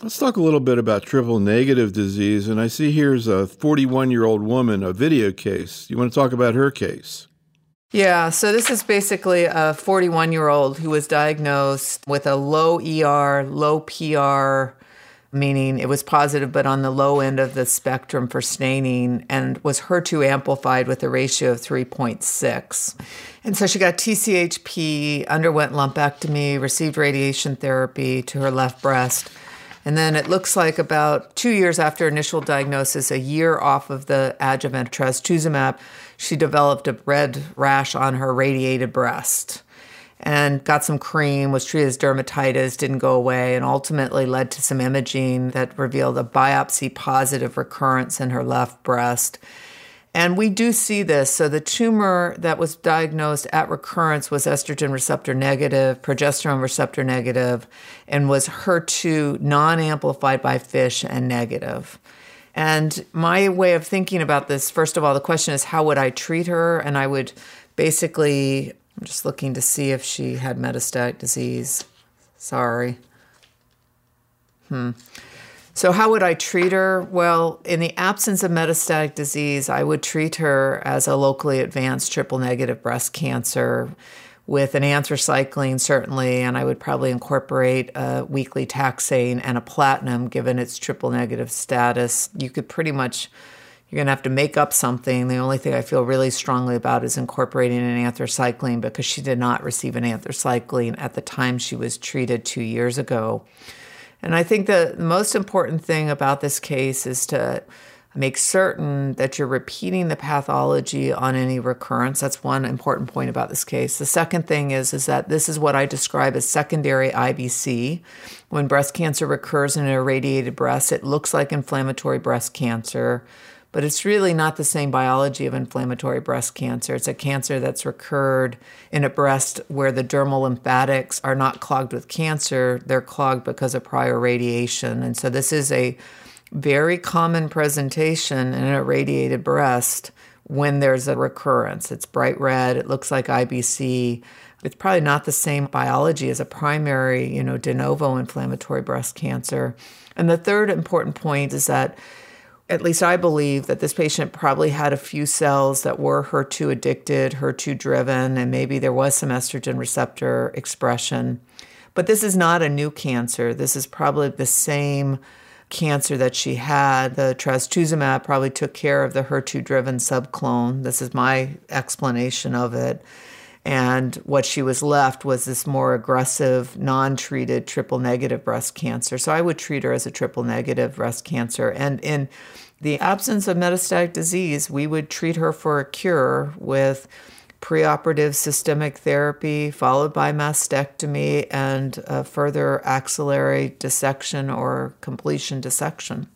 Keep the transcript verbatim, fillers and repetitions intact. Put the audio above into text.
Let's talk a little bit about triple negative disease. And I see here's a forty-one-year-old woman, a video case. You want to talk about her case? Yeah, so this is basically a forty-one-year-old who was diagnosed with a low E R, low P R, meaning it was positive but on the low end of the spectrum for staining, and was H E R two amplified with a ratio of three point six. And so she got T C H P, underwent lumpectomy, received radiation therapy to her left breast. And then it looks like about two years after initial diagnosis, a year off of the adjuvant trastuzumab, she developed a red rash on her radiated breast and got some cream, was treated as dermatitis, didn't go away, and ultimately led to some imaging that revealed a biopsy-positive recurrence in her left breast. And we do see this. So the tumor that was diagnosed at recurrence was estrogen receptor negative, progesterone receptor negative, and was H E R two non-amplified by FISH and negative. And my way of thinking about this, first of all, the question is, how would I treat her? And I would basically, I'm just looking to see if she had metastatic disease. Sorry. Hmm. So how would I treat her? Well, in the absence of metastatic disease, I would treat her as a locally advanced triple-negative breast cancer with an anthracycline, certainly, and I would probably incorporate a weekly taxane and a platinum, given its triple-negative status. You could pretty much, you're going to have to make up something. The only thing I feel really strongly about is incorporating an anthracycline, because she did not receive an anthracycline at the time she was treated two years ago. And I think the most important thing about this case is to make certain that you're repeating the pathology on any recurrence. That's one important point about this case. The second thing is, is that this is what I describe as secondary I B C. When breast cancer recurs in an irradiated breast, it looks like inflammatory breast cancer, but it's really not the same biology of inflammatory breast cancer. It's a cancer that's recurred in a breast where the dermal lymphatics are not clogged with cancer. They're clogged because of prior radiation. And so this is a very common presentation in an irradiated breast when there's a recurrence. It's bright red. It looks like I B C. It's probably not the same biology as a primary, you know, de novo inflammatory breast cancer. And the third important point is that, at least I believe, that this patient probably had a few cells that were H E R two addicted, H E R two driven, and maybe there was some estrogen receptor expression. But this is not a new cancer. This is probably the same cancer that she had. The trastuzumab probably took care of the H E R two driven subclone. This is my explanation of it. And what she was left was this more aggressive, non-treated triple-negative breast cancer. So I would treat her as a triple-negative breast cancer. And in the absence of metastatic disease, we would treat her for a cure with preoperative systemic therapy, followed by mastectomy and uh, further axillary dissection or completion dissection.